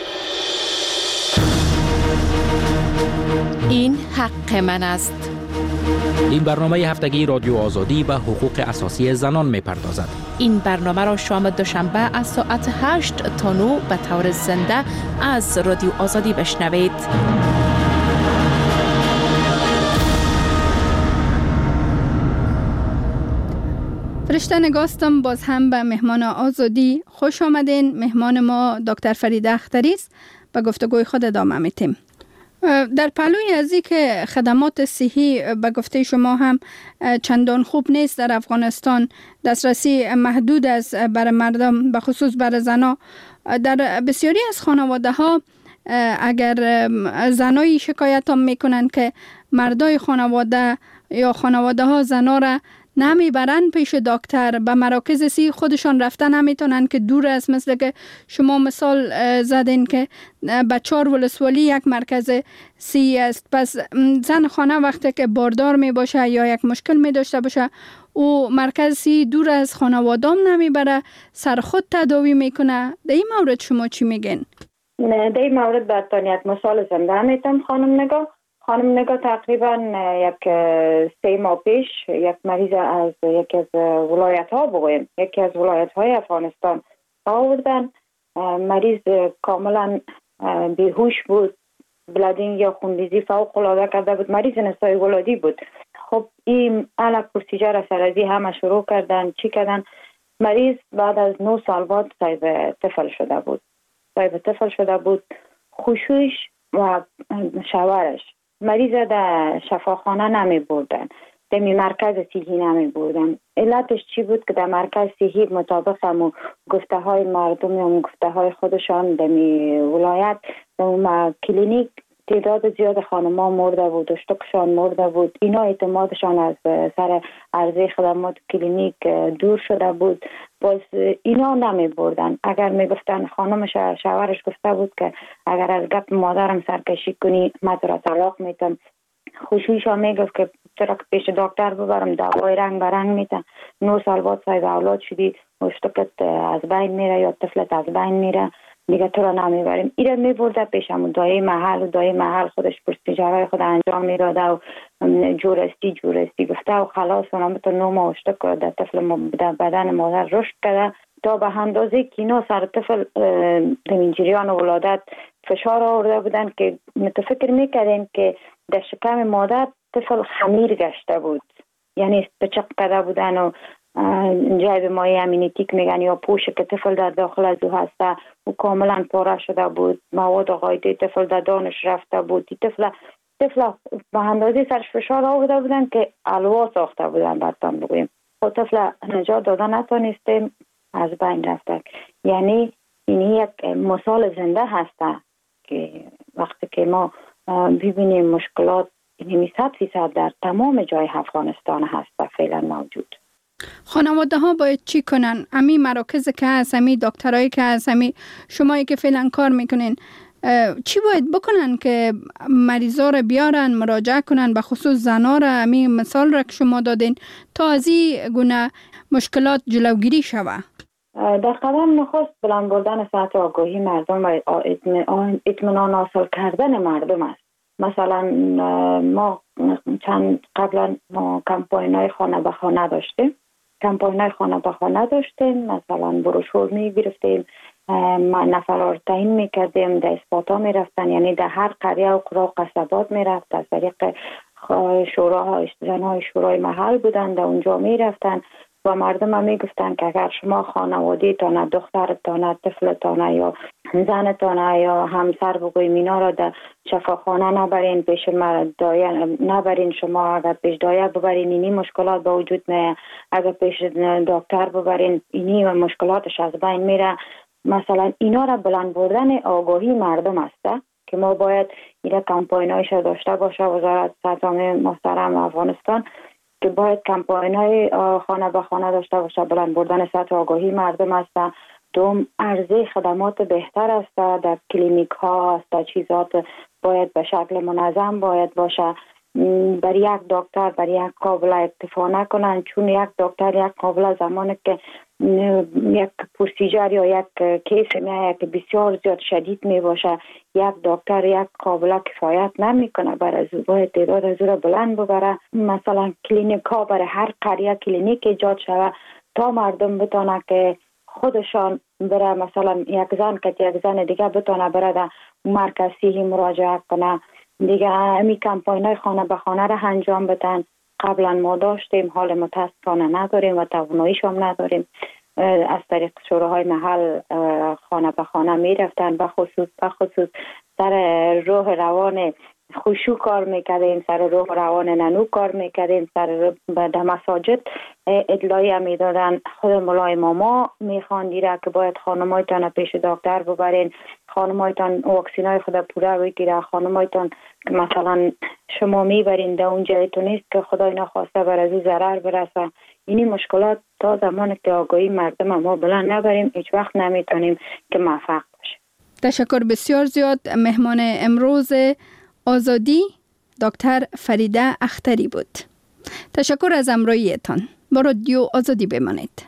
این حق من است. این برنامه هفتگی رادیو آزادی به حقوق اساسی زنان می‌پردازد. این برنامه را شام دوشنبه از ساعت 8 تا 9 به طور زنده از رادیو آزادی بشنوید. فرشته نگاستم باز هم به مهمان آزادی خوش آمدین. مهمان ما دکتر فریده اختری است. به گفتگوی خود ادامه میتیم. در پهلوی از این که خدمات صحی به گفته شما هم چندان خوب نیست در افغانستان، دسترسی محدود است برای مردم، به خصوص برای زنا. در بسیاری از خانواده ها اگر زنایی شکایت هم میکنن که مردای خانواده یا خانواده ها زنا را نمیبرن پیش دکتر، به مراکز سی خودشان رفتن نمیتونن که دور است، مثل که شما مثال زدین که به 4 ولسوالی یک مرکز سی است. پس زن خانه وقتی که باردار می باشه یا یک مشکل می داشته باشه او مرکز سی دور از خانوادام نمیبره، سر خود تداوی میکنه. در این مورد شما چی میگین؟ در این مورد براتون یک مثال زنده میتونم خانم نگاه تقریبا یک 3 ماه پیش یک مریض از یکی از ولایت ها بگویم یکی از ولایت های افغانستان آوردن. مریض کاملا بیهوش بود، بلادینگ یا خونریزی فوق العاده کرده بود، مریض نسای ولادی بود. خب این علا پروسیجر سرازی همه شروع کردن، چی کردن؟ مریض بعد از 9 سال بعد صاحب طفل شده بود. خوشویش و شوهرش مریض در شفاخانه نمی بردن، در مرکز صحی نمی بردن. علتش چی بود؟ که در مرکز صحی مطابق همون گفته های مردم یا گفته های خودشان در ولایت در کلینیک تعداد زیاد خانم‌ها مرده بود، اشتکشان مرده بود. اینا اعتمادشان از سر عرضه خدمات کلینیک دور شده بود، باز اینا نمی بردن. اگر می گفتن خانمش شوهرش گفته بود که اگر از گپ مادرم سرکشی کنی من تو را طلاق میتم، خوشویشا می گفت که چرا که پیش دکتر ببرم، دوای رنگ برنگ میتن. 9 سال بعد صاحب اولاد شدی، اشتکت از بین میره یا طفلت از بین میره، دیگه تو را نمیبریم. ایره میبرده پیشم دایه محل خودش پروسیجرهای خود انجام میداده و جورستی گفته و خلاص اونم تو 9 ماه اشتک در طفل در بدن مادر رشد کرده تا به اندازه که اینا سر طفل در جریان ولادت فشار آورده بودن که متفکر میکردن که در شکم مادر طفل خمیر گشته بود، یعنی پچق کرده بودن و جایب مایع امینیتیک میگن یا پوشه که طفل در داخل از او هسته و کاملا پاره شده بود، مواد غایطه طفل در دانش رفته بود. طفل به اندازه سرش فشار آورده بودن که الوا ساخته بودن. برتان بگویم خود طفل نجات داده نتونستیم، از بین رفته. یعنی این یک مثال زنده هسته که وقتی که ما ببینیم مشکلات 100% در تمام جای افغانستان هست فعلا موجود. خانواده ها باید چی کنن؟ امی مراکز که هست، امی دکترایی که هست، امی شمایی که فعلا کار میکنین، چی باید بکنن که مریضا رو بیارن مراجعه کنن، به خصوص زنا رو؟ امی مثال را که شما دادین تا از این گونه مشکلات جلوگیری شوه. در قدم نخست بلند بردن سطح آگاهی مردم و اطمینان حاصل کردن مردم است. مثلا ما قبلا کمپاین های خانه به خانه داشتیم، مثلا بروشور می گرفتیم، نفرها رو تعیین می کردیم، در اثباتا می رفتن، یعنی در هر قریه و قرى و قصبات می رفت، از طریق شوراهای زنهای شورای محل بودن، در اونجا می رفتن و مردم هم می گفتن که اگر شما خانواده تانه، دخترتانه، طفلتانه یا زنتانه یا همسر بگویم اینا را در شفاخانه نبرین، پیش دایه نبرین، شما اگر پیش دایه ببرین اینی مشکلات به وجود نه، اگر پیش دکتر ببرین اینی مشکلاتش از بین میره. مثلا اینا را بلند بردن آگاهی مردم است که ما باید این کمپاینایش داشته باشه. وزارت صحت محترم افغانستان که باید کمپاین‌های خانه به خانه داشته باشه، بلند بردن سطح آگاهی مردم است. دوم عرضه خدمات بهتر است در کلینیک ها است، چیزات باید به شکل منظم باید باشه. بر یک دکتر بر یک قابله اکتفا نکنن، چون یک دکتر یک قابله زمانی که یک پروسیجر یا یک کیس میاد که بسیار زیاد شدید می باشه، یک دکتر یک قابله کفایت نمی کنه، برای از باید تعداد از را بلند ببره. مثلا کلینیک ها برای هر قریه کلینیک ایجاد شود تا مردم بتونه که خودشان بره، مثلا یک زن که یک زن دیگه بتونه بره در مرکز صحی مراجعه کنه. دیگه امی کمپاین‌های خانه به خانه را انجام بدن. قبلا ما داشتیم، حال متاسفانه نداریم و تواناییش هم نداریم. از طریق شوراهای محل خانه به خانه می رفتن، به خصوص در روح روان خشوع کار میکردیم، سر روح روان ننو کار میکردیم، سر در مساجد ادلایی میدادن. خود مولای ماما میخواندیره که باید خانمایتان پیش دکتر ببرین، خانمایتان واکسینای خود پوره بگیره، خانمایتان که مثلا شما میبرین در اونجایی تو نیست که خدای نخواسته بر از او ضرر برسه. اینی مشکلات تا زمان که آگاهی مردم ما بلند نبریم هیچ وقت نمیتونیم که موفق باشیم. تشکر بسیار زیاد. مهمان امروز آزادی دکتر فریده اختری بود. تشکر از همراهیتان. با رادیو آزادی بمانید.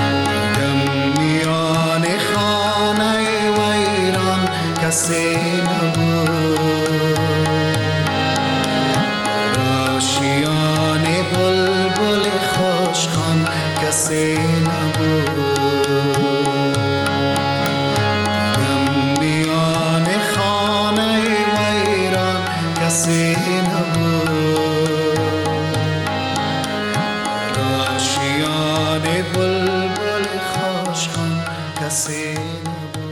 Say